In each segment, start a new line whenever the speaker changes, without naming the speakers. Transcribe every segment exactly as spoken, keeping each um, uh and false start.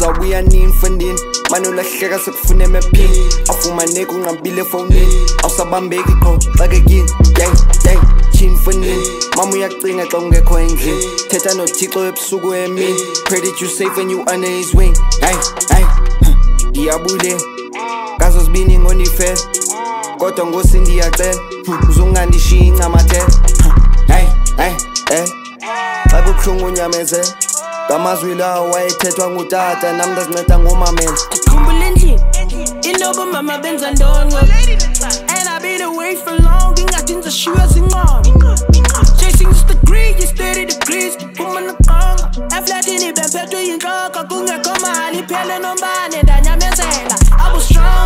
Uzabuya nini mfondini manje ulahleka sekufuna emaphini afumaneke ungqambile efonini awusabambeki qho xake kini yang yang chini mfondini mama uyacinga xa ungekho endlini thetha noThixo ebusuku emini pray that you safe and you under his wing hey hey ngiyabule ngazo zibini ngonifela kodwa ngosindi yacela uzungandishiya incamathela hey hey hey xa kubuhlungu unyamezela ngamazwi lawo wayethethwa ngutata nami ndazinceda ngomamela
ngikhumbula endlini inobo mama benza ndongo and I've been away for long ingathi ngizashiywa zinqondo chasing this degree is thirty degrees kuphuma noqonga eflatini bemphethwe yinhloko kungekho mali iphele nombane ndanyamezela I was strong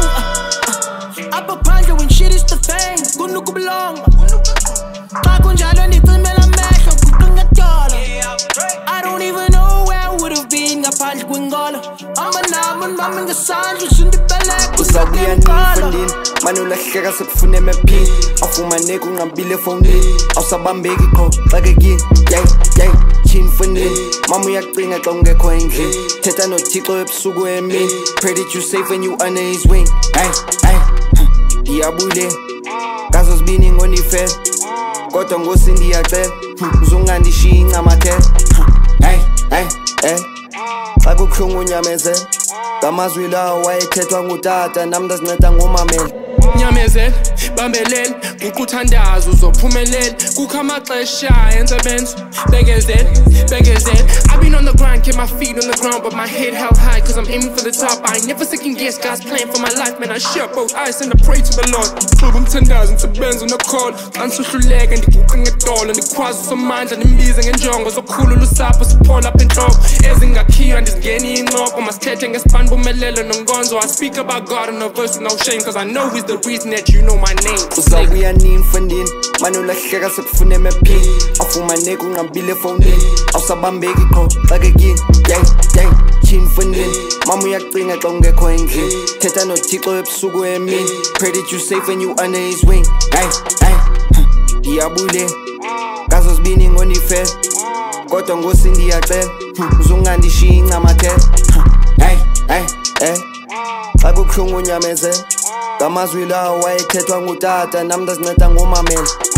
up uphandle when shit is the thing kunukubulonga xa kunjalo ndicimela amehlo kuqingetolo I don't even know where I would have been ngaphandle kwingolo amanami mama ngesandla usindibeleka
uzabuya nini mfondini manje ulahleka sekufuna emaphini afumaneke ungqambile efonini awusabambeki qho xake kini yang yang chini mfondini mama uyacinga xa ungekho endlini thetha noThixo ebusuku emini pray that you safe and you under his wing hey hey ngiyabule ngazo zibini ngonifela kodwa ngosindi yacela uzungandishiya incamathela hey hey hey xa kubuhlungu unyamezela ngamazwi lawo wayethethwa ngutata nami ndazinceda ngomamela
nyamezela bambelela uquthandaza uzophumelela kukho amaxesha ensebenzo bekezela bekezela I've been on the grind keep my feet on the ground but my head held high cause I'm aiming for the top I never second guess God's plan for my life man I shut both eyes and I pray to the Lord Xuba umthandazo ngisebenza nokholo angisohluleka ndiguqa ngedolo ndikhwaza somandla nimbize ngenjongo zokhulula usapho siphola apha enhloko ezingakhiwa ndizingeni inqoko masithethe ngesibani bumelelo nonkonzo I speak about God in a verse with no shame cause I know he's the reason that you know my name
uzabuya nini mfondini manje ulahleka sekufuna emaphini afumaneke ungqambile efonini awusabambeki qho xake kini yang yang chini mfondini mama uyacinga xa ungekho endlini thetha noThixo ebusuku emini pray that you safe and you under his wing hey hey ngiyabule ngazo zibini ngonifela kodwa ngosindi yacela uzungandishiya incamathela hey hey hey xa kubuhlungu unyamezela ngamazwi lawo wayethethwa ngutata nami ndazinceda ngomamela